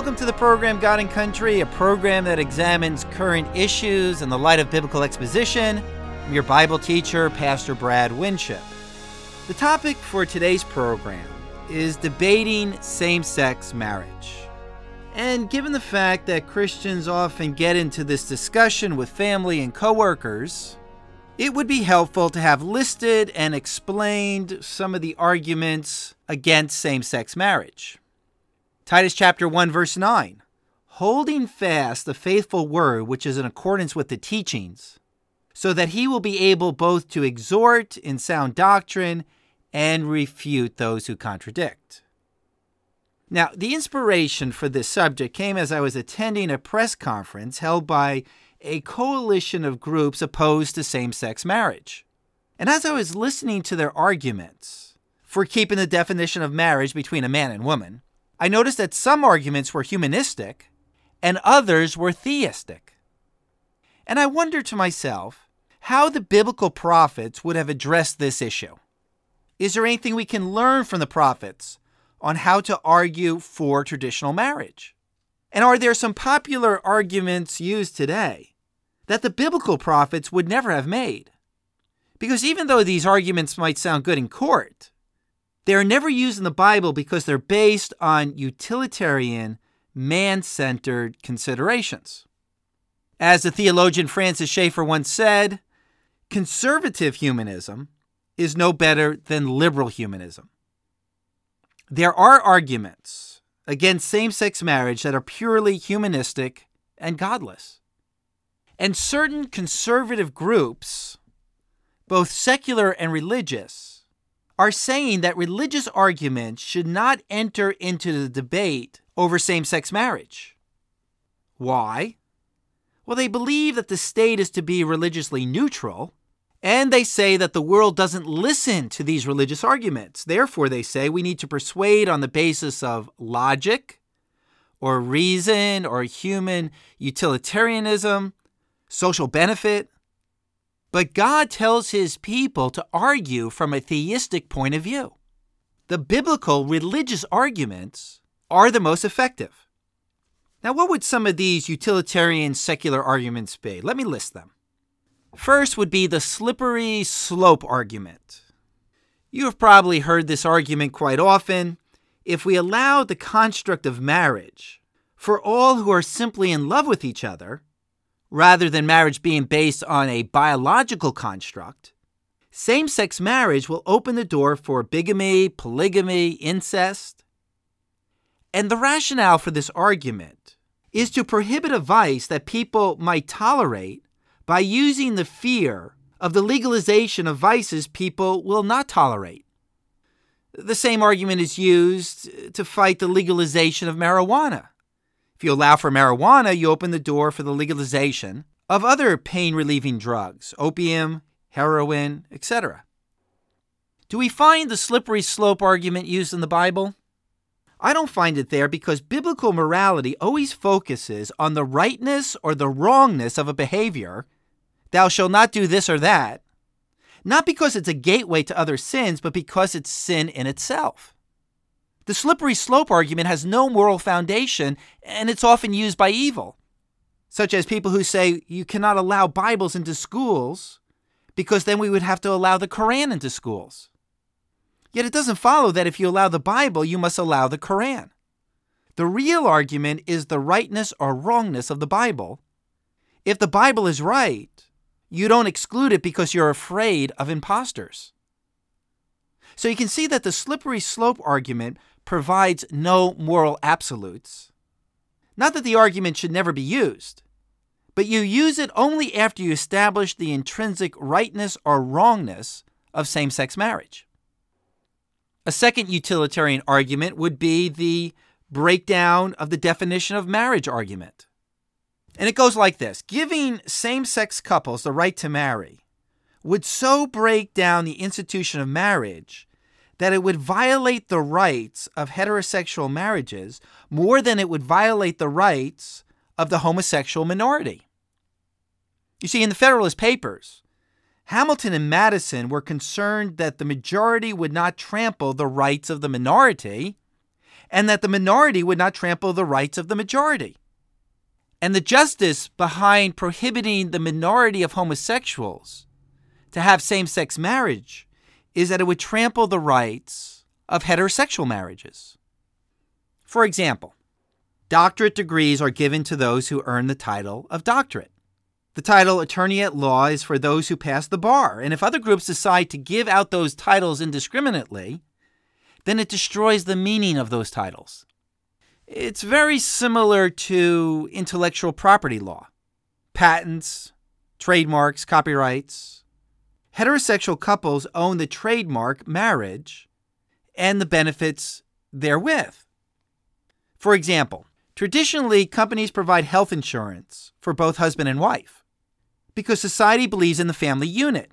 Welcome to the program God and Country, a program that examines current issues in the light of biblical exposition. I'm your Bible teacher, Pastor Brad Winship. The topic for today's program is debating same-sex marriage. And given the fact that Christians often get into this discussion with family and coworkers, it would be helpful to have listed and explained some of the arguments against same-sex marriage. Titus chapter 1, verse 9, holding fast the faithful word which is in accordance with the teachings, so that he will be able both to exhort in sound doctrine and refute those who contradict. Now, the inspiration for this subject came as I was attending a press conference held by a coalition of groups opposed to same-sex marriage. And as I was listening to their arguments for keeping the definition of marriage between a man and woman, I noticed that some arguments were humanistic and others were theistic. And I wondered to myself how the biblical prophets would have addressed this issue. Is there anything we can learn from the prophets on how to argue for traditional marriage? And are there some popular arguments used today that the biblical prophets would never have made? Because even though these arguments might sound good in court, they are never used in the Bible because they're based on utilitarian, man-centered considerations. As the theologian Francis Schaeffer once said, conservative humanism is no better than liberal humanism. There are arguments against same-sex marriage that are purely humanistic and godless. And certain conservative groups, both secular and religious, are saying that religious arguments should not enter into the debate over same-sex marriage. Why? Well, they believe that the state is to be religiously neutral, and they say that the world doesn't listen to these religious arguments. Therefore, they say we need to persuade on the basis of logic, or reason, or human utilitarianism, social benefit. But God tells his people to argue from a theistic point of view. The biblical religious arguments are the most effective. Now, what would some of these utilitarian secular arguments be? Let me list them. First would be the slippery slope argument. You have probably heard this argument quite often. If we allow the construct of marriage for all who are simply in love with each other, rather than marriage being based on a biological construct, same-sex marriage will open the door for bigamy, polygamy, incest. And the rationale for this argument is to prohibit a vice that people might tolerate by using the fear of the legalization of vices people will not tolerate. The same argument is used to fight the legalization of marijuana. If you allow for marijuana, you open the door for the legalization of other pain-relieving drugs, opium, heroin, etc. Do we find the slippery slope argument used in the Bible? I don't find it there because biblical morality always focuses on the rightness or the wrongness of a behavior. Thou shalt not do this or that, not because it's a gateway to other sins, but because it's sin in itself. The slippery slope argument has no moral foundation, and it's often used by evil, such as people who say you cannot allow Bibles into schools because then we would have to allow the Quran into schools. Yet it doesn't follow that if you allow the Bible, you must allow the Quran. The real argument is the rightness or wrongness of the Bible. If the Bible is right, you don't exclude it because you're afraid of imposters. So you can see that the slippery slope argument provides no moral absolutes. Not that the argument should never be used, but you use it only after you establish the intrinsic rightness or wrongness of same-sex marriage. A second utilitarian argument would be the breakdown of the definition of marriage argument. And it goes like this. Giving same-sex couples the right to marry would so break down the institution of marriage that it would violate the rights of heterosexual marriages more than it would violate the rights of the homosexual minority. You see, in the Federalist Papers, Hamilton and Madison were concerned that the majority would not trample the rights of the minority, and that the minority would not trample the rights of the majority. And the justice behind prohibiting the minority of homosexuals to have same-sex marriage is that it would trample the rights of heterosexual marriages. For example, doctorate degrees are given to those who earn the title of doctorate. The title attorney at law is for those who pass the bar, and if other groups decide to give out those titles indiscriminately, then it destroys the meaning of those titles. It's very similar to intellectual property law, patents, trademarks, copyrights. Heterosexual couples own the trademark marriage and the benefits therewith. For example, traditionally, companies provide health insurance for both husband and wife because society believes in the family unit.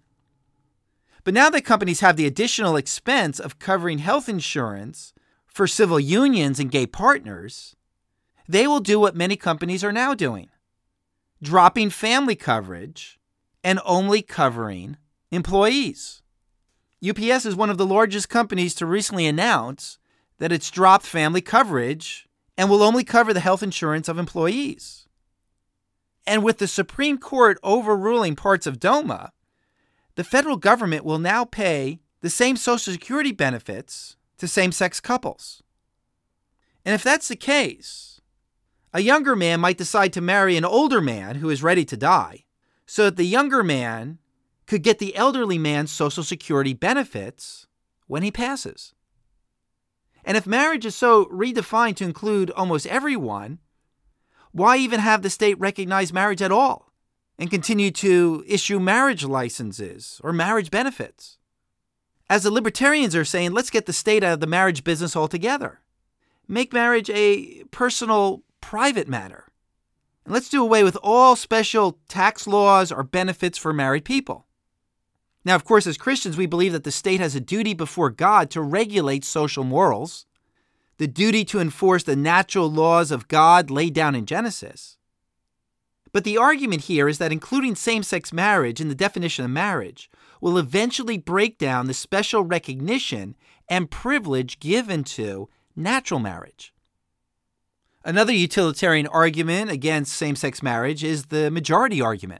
But now that companies have the additional expense of covering health insurance for civil unions and gay partners, they will do what many companies are now doing, dropping family coverage and only covering employees. UPS is one of the largest companies to recently announce that it's dropped family coverage and will only cover the health insurance of employees. And with the Supreme Court overruling parts of DOMA, the federal government will now pay the same Social Security benefits to same-sex couples. And if that's the case, a younger man might decide to marry an older man who is ready to die, so that the younger man could get the elderly man's Social Security benefits when he passes. And if marriage is so redefined to include almost everyone, why even have the state recognize marriage at all and continue to issue marriage licenses or marriage benefits? As the libertarians are saying, let's get the state out of the marriage business altogether. Make marriage a personal, private matter. And let's do away with all special tax laws or benefits for married people. Now, of course, as Christians, we believe that the state has a duty before God to regulate social morals, the duty to enforce the natural laws of God laid down in Genesis. But the argument here is that including same-sex marriage in the definition of marriage will eventually break down the special recognition and privilege given to natural marriage. Another utilitarian argument against same-sex marriage is the majority argument.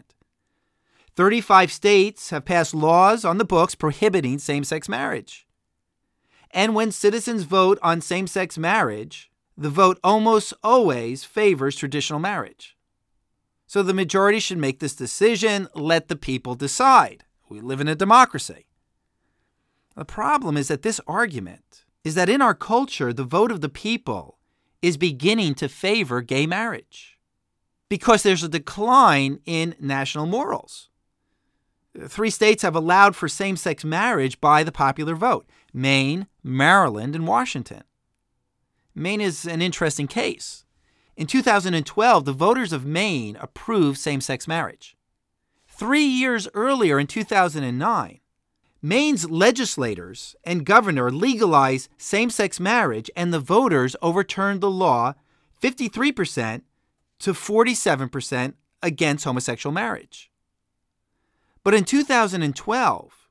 35 states have passed laws on the books prohibiting same-sex marriage. And when citizens vote on same-sex marriage, the vote almost always favors traditional marriage. So the majority should make this decision, let the people decide. We live in a democracy. The problem is that this argument is that in our culture, the vote of the people is beginning to favor gay marriage because there's a decline in national morals. 3 states have allowed for same-sex marriage by the popular vote: Maine, Maryland, and Washington. Maine is an interesting case. In 2012, the voters of Maine approved same-sex marriage. 3 years earlier, in 2009, Maine's legislators and governor legalized same-sex marriage, and the voters overturned the law 53% to 47% against homosexual marriage. But in 2012,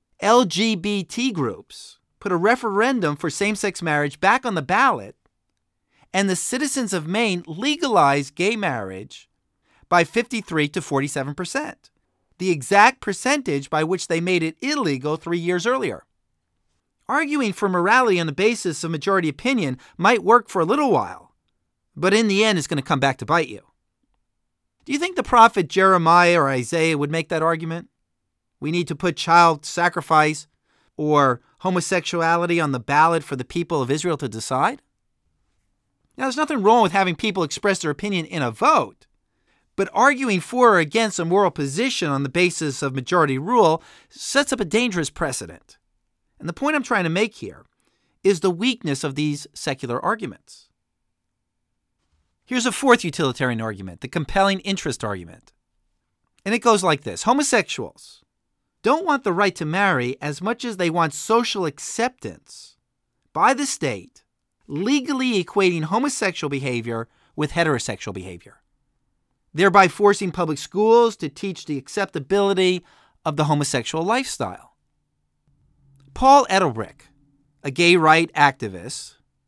LGBT groups put a referendum for same-sex marriage back on the ballot, and the citizens of Maine legalized gay marriage by 53 to 47%, the exact percentage by which they made it illegal 3 years earlier. Arguing for morality on the basis of majority opinion might work for a little while, but in the end, it's going to come back to bite you. Do you think the prophet Jeremiah or Isaiah would make that argument? We need to put child sacrifice or homosexuality on the ballot for the people of Israel to decide? Now, there's nothing wrong with having people express their opinion in a vote, but arguing for or against a moral position on the basis of majority rule sets up a dangerous precedent. And the point I'm trying to make here is the weakness of these secular arguments. Here's a fourth utilitarian argument, the compelling interest argument. And it goes like this: homosexuals don't want the right to marry as much as they want social acceptance by the state, legally equating homosexual behavior with heterosexual behavior, thereby forcing public schools to teach the acceptability of the homosexual lifestyle. Paul Edelbrock, a gay rights activist,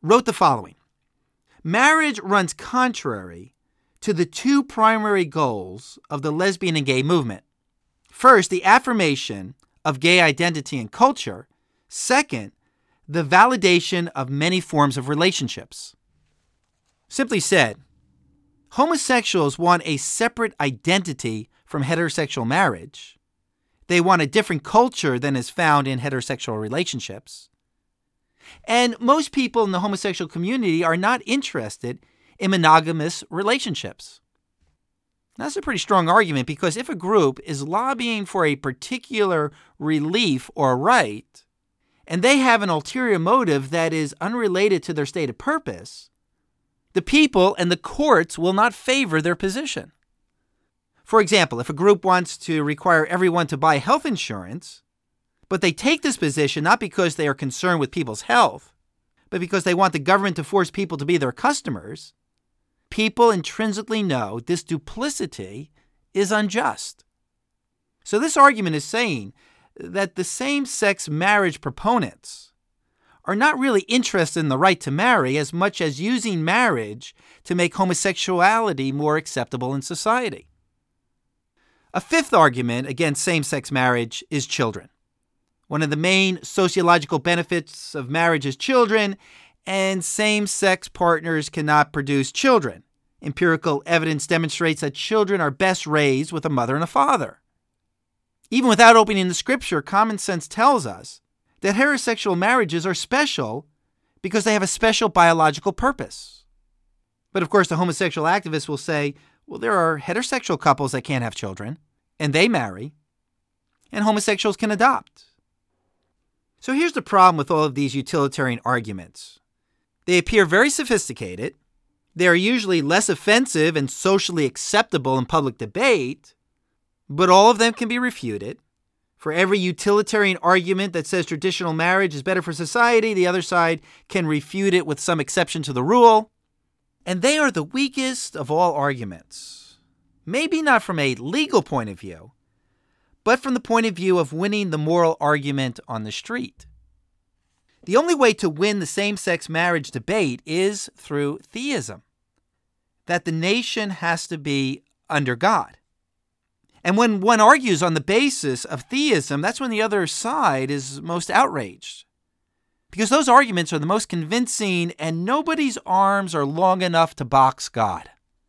wrote the following: "Marriage runs contrary to the two primary goals of the lesbian and gay movement. First, the affirmation of gay identity and culture. Second, the validation of many forms of relationships." Simply said, homosexuals want a separate identity from heterosexual marriage. They want a different culture than is found in heterosexual relationships. And most people in the homosexual community are not interested in monogamous relationships. That's a pretty strong argument, because if a group is lobbying for a particular relief or right, and they have an ulterior motive that is unrelated to their stated purpose, the people and the courts will not favor their position. For example, if a group wants to require everyone to buy health insurance, but they take this position not because they are concerned with people's health, but because they want the government to force people to be their customers, people intrinsically know this duplicity is unjust. So this argument is saying that the same-sex marriage proponents are not really interested in the right to marry as much as using marriage to make homosexuality more acceptable in society. A fifth argument against same-sex marriage is children. One of the main sociological benefits of marriage is children, and same-sex partners cannot produce children. Empirical evidence demonstrates that children are best raised with a mother and a father. Even without opening the scripture, common sense tells us that heterosexual marriages are special because they have a special biological purpose. But of course, the homosexual activists will say, well, there are heterosexual couples that can't have children, and they marry, and homosexuals can adopt. So here's the problem with all of these utilitarian arguments. They appear very sophisticated. They are usually less offensive and socially acceptable in public debate, but all of them can be refuted. For every utilitarian argument that says traditional marriage is better for society, the other side can refute it with some exception to the rule. And they are the weakest of all arguments. Maybe not from a legal point of view, but from the point of view of winning the moral argument on the street. The only way to win the same-sex marriage debate is through theism, that the nation has to be under God. And when one argues on the basis of theism, that's when the other side is most outraged. Because those arguments are the most convincing, and nobody's arms are long enough to box God.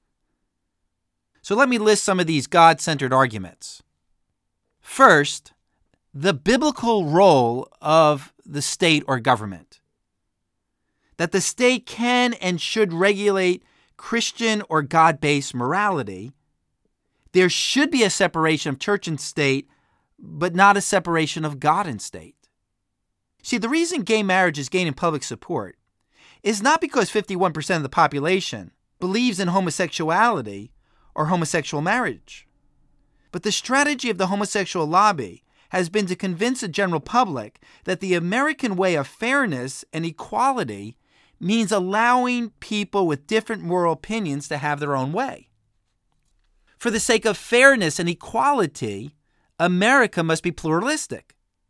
So let me list some of these God-centered arguments. First, the biblical role of the state or government. That the state can and should regulate Christian or God-based morality. There should be a separation of church and state, but not a separation of God and state. See, the reason gay marriage is gaining public support is not because 51% of the population believes in homosexuality or homosexual marriage. But the strategy of the homosexual lobby has been to convince the general public that the American way of fairness and equality means allowing people with different moral opinions to have their own way. For the sake of fairness and equality, America must be pluralistic.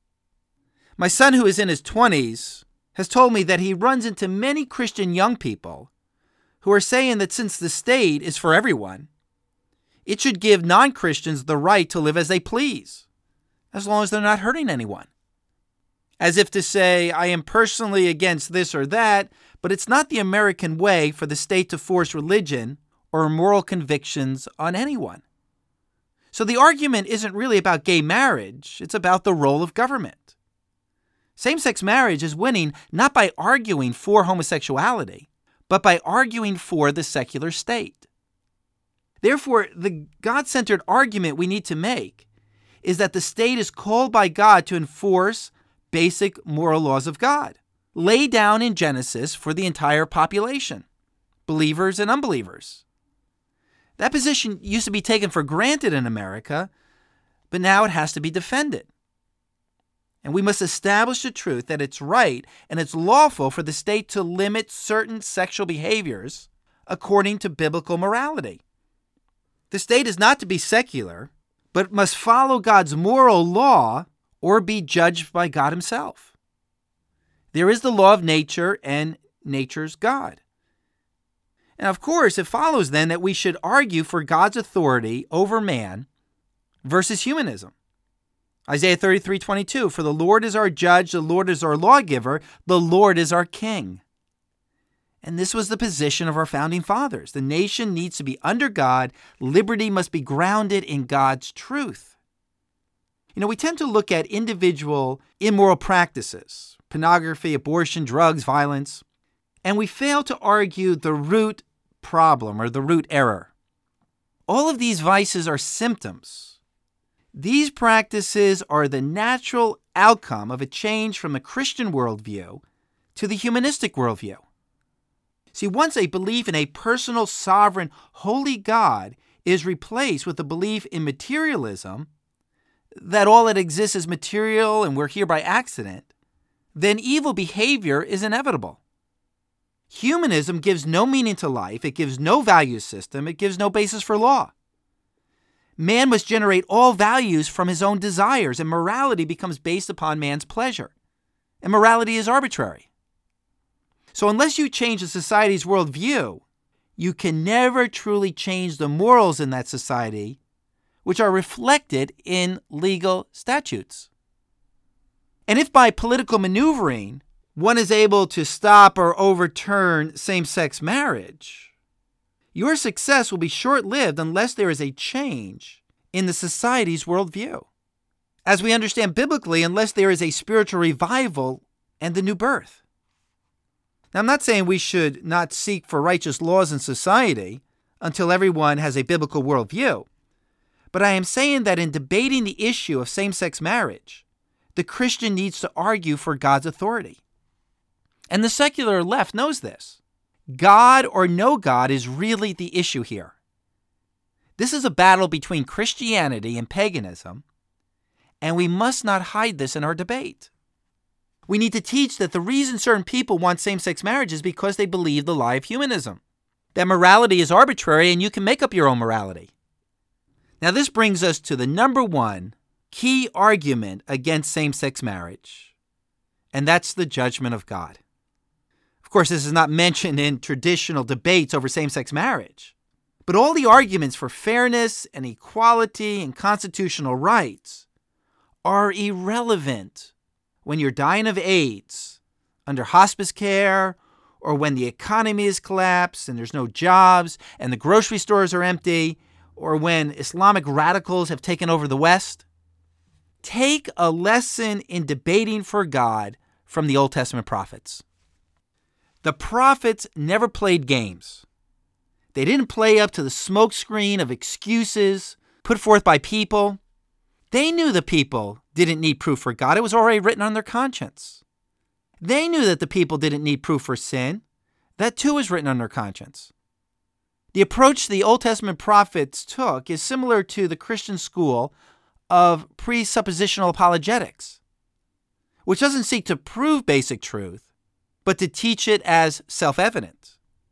My son, who is in his 20s, has told me that he runs into many Christian young people who are saying that since the state is for everyone, it should give non-Christians the right to live as they please, as long as they're not hurting anyone. As if to say, I am personally against this or that, but it's not the American way for the state to force religion or moral convictions on anyone. So the argument isn't really about gay marriage, it's about the role of government. Same-sex marriage is winning not by arguing for homosexuality, but by arguing for the secular state. Therefore, the God-centered argument we need to make is that the state is called by God to enforce basic moral laws of God, laid down in Genesis for the entire population, believers and unbelievers. That position used to be taken for granted in America, but now it has to be defended. And we must establish the truth that it's right and it's lawful for the state to limit certain sexual behaviors according to biblical morality. The state is not to be secular, but must follow God's moral law or be judged by God himself. There is the law of nature and nature's God. And of course, it follows then that we should argue for God's authority over man versus humanism. Isaiah 33:22, for the Lord is our judge, the Lord is our lawgiver, the Lord is our king. And this was the position of our founding fathers. The nation needs to be under God. Liberty must be grounded in God's truth. We tend to look at individual immoral practices, pornography, abortion, drugs, violence, and we fail to argue the root problem or the root error. All of these vices are symptoms. These practices are the natural outcome of a change from the Christian worldview to the humanistic worldview. See, once a belief in a personal, sovereign, holy God is replaced with a belief in materialism, that all that exists is material and we're here by accident, then evil behavior is inevitable. Humanism gives no meaning to life, it gives no value system, it gives no basis for law. Man must generate all values from his own desires, and morality becomes based upon man's pleasure. And morality is arbitrary. So unless you change a society's worldview, you can never truly change the morals in that society, which are reflected in legal statutes. And if by political maneuvering, one is able to stop or overturn same-sex marriage, your success will be short-lived unless there is a change in the society's worldview. As we understand biblically, unless there is a spiritual revival and the new birth. Now, I'm not saying we should not seek for righteous laws in society until everyone has a biblical worldview, but I am saying that in debating the issue of same-sex marriage, the Christian needs to argue for God's authority. And the secular left knows this. God or no God is really the issue here. This is a battle between Christianity and paganism, and we must not hide this in our debate. We need to teach that the reason certain people want same-sex marriage is because they believe the lie of humanism, that morality is arbitrary and you can make up your own morality. Now, this brings us to the number one key argument against same-sex marriage, and that's the judgment of God. Of course, this is not mentioned in traditional debates over same-sex marriage, but all the arguments for fairness and equality and constitutional rights are irrelevant when you're dying of AIDS, under hospice care, or when the economy is collapsed and there's no jobs and the grocery stores are empty, or when Islamic radicals have taken over the West. Take a lesson in debating for God from the Old Testament prophets. The prophets never played games. They didn't play up to the smokescreen of excuses put forth by people. They knew the people didn't need proof for God. It was already written on their conscience. They knew that the people didn't need proof for sin. That too was written on their conscience. The approach the Old Testament prophets took is similar to the Christian school of presuppositional apologetics, which doesn't seek to prove basic truth, but to teach it as self-evident.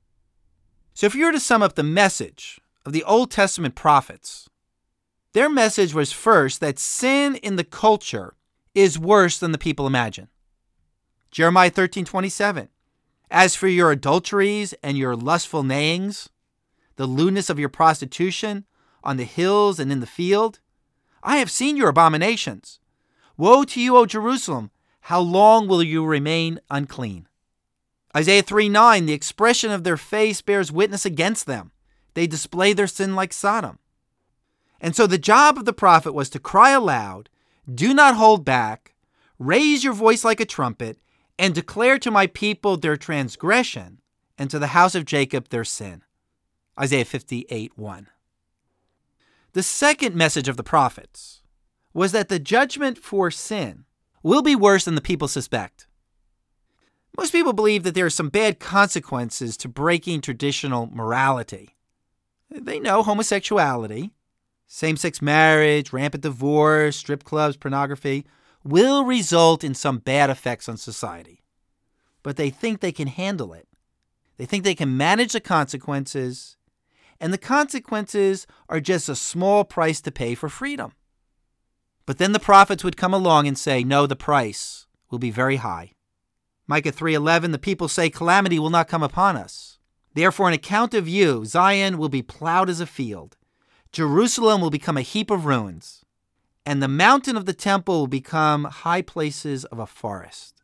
So if you were to sum up the message of the Old Testament prophets, their message was first that sin in the culture is worse than the people imagine. Jeremiah 13:27, as for your adulteries and your lustful neighings, the lewdness of your prostitution on the hills and in the field, I have seen your abominations. Woe to you, O Jerusalem! How long will you remain unclean? Isaiah 3:9, the expression of their face bears witness against them. They display their sin like Sodom. And so the job of the prophet was to cry aloud, do not hold back, raise your voice like a trumpet, and declare to my people their transgression, and to the house of Jacob their sin. Isaiah 58:1. The second message of the prophets was that the judgment for sin will be worse than the people suspect. Most people believe that there are some bad consequences to breaking traditional morality. They know homosexuality, same-sex marriage, rampant divorce, strip clubs, pornography will result in some bad effects on society. But they think they can handle it. They think they can manage the consequences, and the consequences are just a small price to pay for freedom. But then the prophets would come along and say, no, the price will be very high. Micah 3:11, the people say, calamity will not come upon us. Therefore, on account of you, Zion will be plowed as a field. Jerusalem will become a heap of ruins, and the mountain of the temple will become high places of a forest.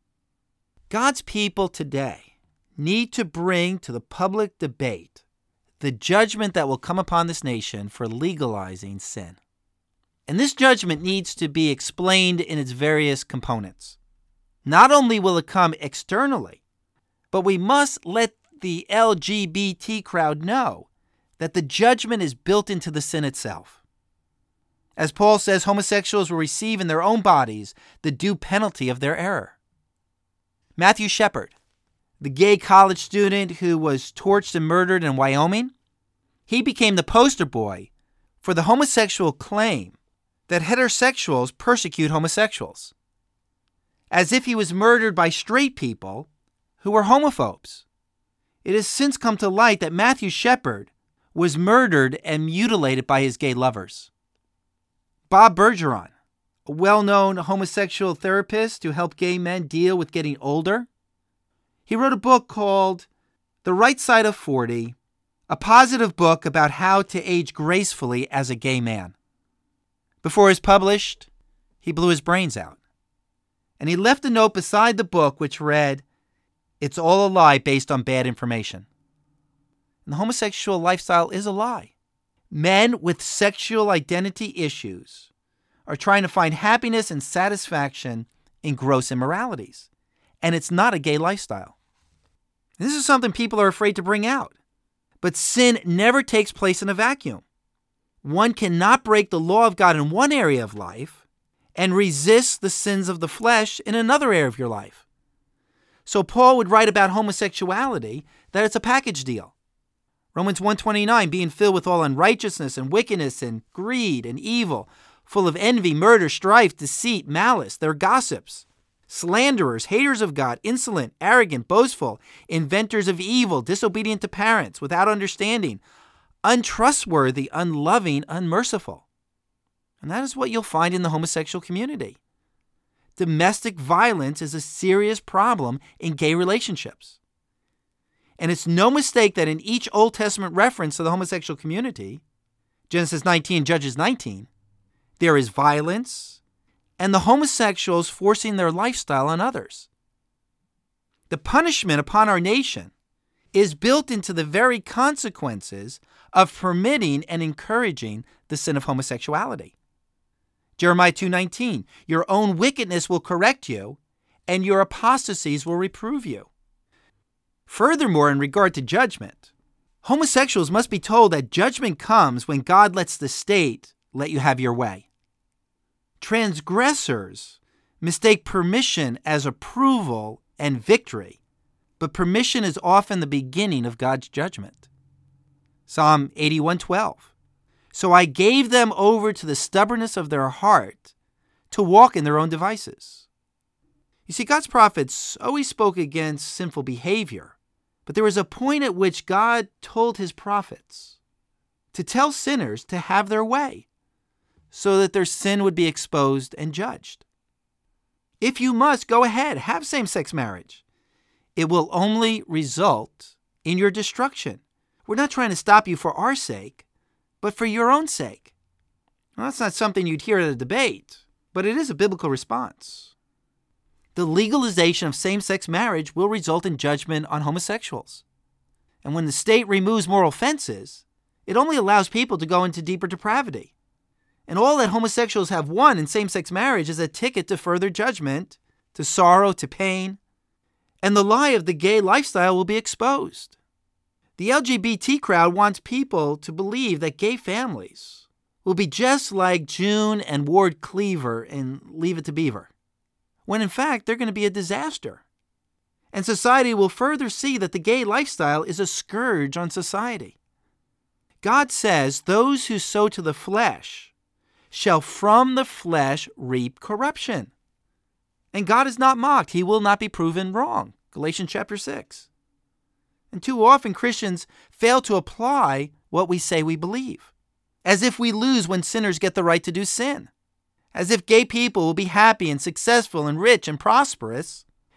God's people today need to bring to the public debate the judgment that will come upon this nation for legalizing sin. And this judgment needs to be explained in its various components. Not only will it come externally, but we must let the LGBT crowd know that the judgment is built into the sin itself. As Paul says, homosexuals will receive in their own bodies the due penalty of their error. Matthew Shepard, the gay college student who was tortured and murdered in Wyoming, he became the poster boy for the homosexual claim that heterosexuals persecute homosexuals, as if he was murdered by straight people who were homophobes. It has since come to light that Matthew Shepard was murdered and mutilated by his gay lovers. Bob Bergeron, a well-known homosexual therapist who helped gay men deal with getting older, he wrote a book called The Right Side of 40, a positive book about how to age gracefully as a gay man. Before it was published, he blew his brains out. And he left a note beside the book which read, "It's all a lie based on bad information." And the homosexual lifestyle is a lie. Men with sexual identity issues are trying to find happiness and satisfaction in gross immoralities. And it's not a gay lifestyle. And this is something people are afraid to bring out. But sin never takes place in a vacuum. One cannot break the law of God in one area of life and resist the sins of the flesh in another area of your life. So Paul would write about homosexuality that it's a package deal. Romans 1:29, being filled with all unrighteousness and wickedness and greed and evil, full of envy, murder, strife, deceit, malice. They're gossips, slanderers, haters of God, insolent, arrogant, boastful, inventors of evil, disobedient to parents, without understanding, untrustworthy, unloving, unmerciful. And that is what you'll find in the homosexual community. Domestic violence is a serious problem in gay relationships. And it's no mistake that in each Old Testament reference to the homosexual community, Genesis 19, Judges 19, there is violence and the homosexuals forcing their lifestyle on others. The punishment upon our nation is built into the very consequences of permitting and encouraging the sin of homosexuality. Jeremiah 2:19, your own wickedness will correct you, and your apostasies will reprove you. Furthermore, in regard to judgment, homosexuals must be told that judgment comes when God lets the state let you have your way. Transgressors mistake permission as approval and victory, but permission is often the beginning of God's judgment. Psalm 81:12. So I gave them over to the stubbornness of their heart to walk in their own devices. You see, God's prophets always spoke against sinful behavior, but there was a point at which God told his prophets to tell sinners to have their way so that their sin would be exposed and judged. If you must, go ahead, have same-sex marriage. It will only result in your destruction. We're not trying to stop you for our sake, but for your own sake. Well, that's not something you'd hear at a debate, but it is a biblical response. The legalization of same-sex marriage will result in judgment on homosexuals. And when the state removes moral fences, it only allows people to go into deeper depravity. And all that homosexuals have won in same-sex marriage is a ticket to further judgment, to sorrow, to pain. And the lie of the gay lifestyle will be exposed. The LGBT crowd wants people to believe that gay families will be just like June and Ward Cleaver in Leave It to Beaver, when in fact they're going to be a disaster. And society will further see that the gay lifestyle is a scourge on society. God says, those who sow to the flesh shall from the flesh reap corruption. And God is not mocked. He will not be proven wrong. Galatians chapter 6. And too often Christians fail to apply what we say we believe, as if we lose when sinners get the right to do sin, as if gay people will be happy and successful and rich and prosperous,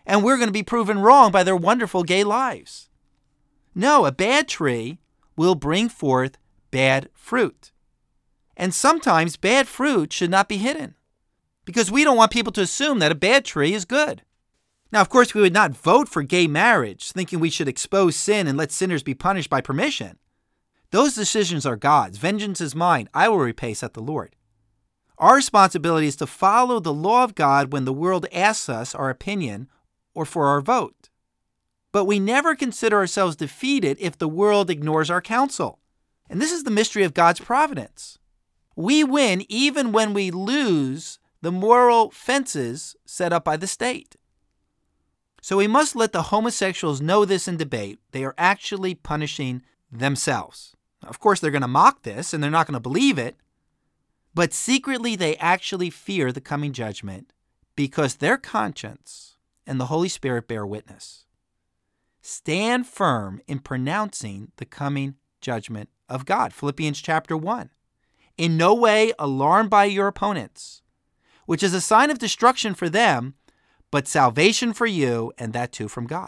and we're going to be proven wrong by their wonderful gay lives. No, a bad tree will bring forth bad fruit. And sometimes bad fruit should not be hidden, because we don't want people to assume that a bad tree is good. Now, of course, we would not vote for gay marriage, thinking we should expose sin and let sinners be punished by permission. Those decisions are God's. Vengeance is mine. I will repay, saith the Lord. Our responsibility is to follow the law of God when the world asks us our opinion or for our vote. But we never consider ourselves defeated if the world ignores our counsel. And this is the mystery of God's providence. We win even when we lose the moral fences set up by the state. So we must let the homosexuals know this in debate. They are actually punishing themselves. Of course, they're going to mock this and they're not going to believe it. But secretly, they actually fear the coming judgment because their conscience and the Holy Spirit bear witness. Stand firm in pronouncing the coming judgment of God. Philippians chapter 1. In no way alarmed by your opponents, which is a sign of destruction for them, but salvation for you, and that too from God.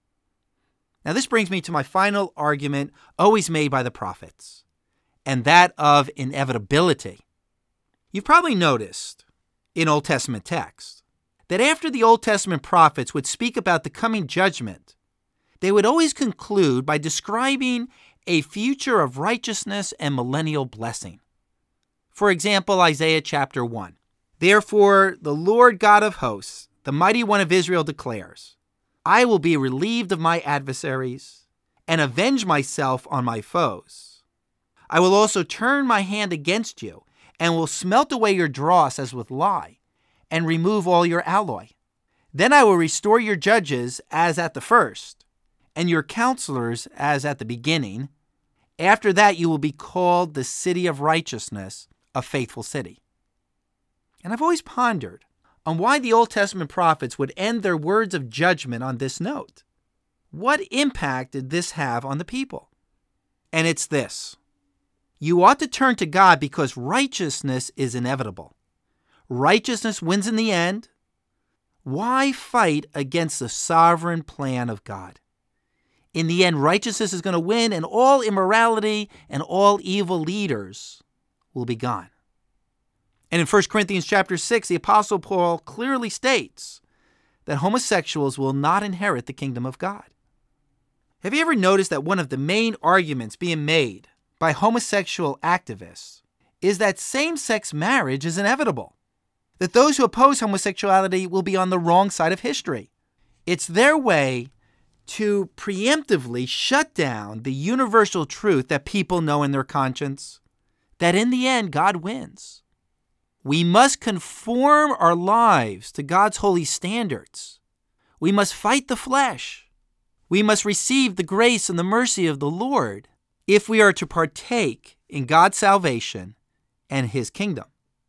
Now this brings me to my final argument always made by the prophets, and that of inevitability. You've probably noticed in Old Testament texts that after the Old Testament prophets would speak about the coming judgment, they would always conclude by describing a future of righteousness and millennial blessing. For example, Isaiah chapter 1. Therefore, the Lord God of hosts, the mighty one of Israel declares, I will be relieved of my adversaries and avenge myself on my foes. I will also turn my hand against you and will smelt away your dross as with lye and remove all your alloy. Then I will restore your judges as at the first and your counselors as at the beginning. After that you will be called the city of righteousness, a faithful city. And I've always pondered on why the Old Testament prophets would end their words of judgment on this note. What impact did this have on the people? And it's this. You ought to turn to God because righteousness is inevitable. Righteousness wins in the end. Why fight against the sovereign plan of God? In the end, righteousness is going to win, and all immorality and all evil leaders will be gone. And in 1 Corinthians chapter 6, the Apostle Paul clearly states that homosexuals will not inherit the kingdom of God. Have you ever noticed that one of the main arguments being made by homosexual activists is that same-sex marriage is inevitable? That those who oppose homosexuality will be on the wrong side of history. It's their way to preemptively shut down the universal truth that people know in their conscience, that in the end, God wins. We must conform our lives to God's holy standards. We must fight the flesh. We must receive the grace and the mercy of the Lord if we are to partake in God's salvation and His kingdom.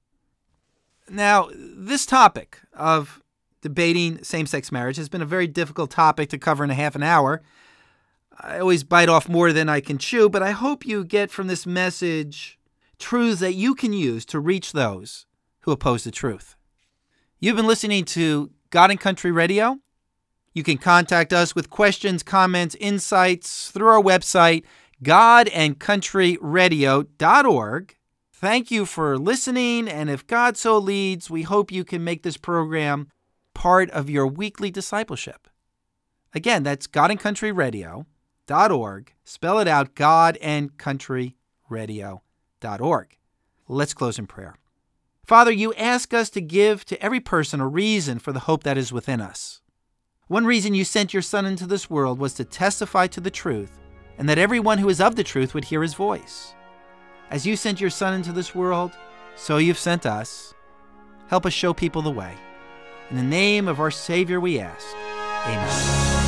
Now, this topic of debating same-sex marriage has been a very difficult topic to cover in a half an hour. I always bite off more than I can chew, but I hope you get from this message truths that you can use to reach those who oppose the truth. You've been listening to God and Country Radio. You can contact us with questions, comments, insights through our website, godandcountryradio.org. Thank you for listening, and if God so leads, we hope you can make this program part of your weekly discipleship. Again, that's godandcountryradio.org. Spell it out, godandcountryradio.org. Let's close in prayer. Father, you ask us to give to every person a reason for the hope that is within us. One reason you sent your Son into this world was to testify to the truth, and that everyone who is of the truth would hear his voice. As you sent your Son into this world, so you've sent us. Help us show people the way. In the name of our Savior we ask. Amen.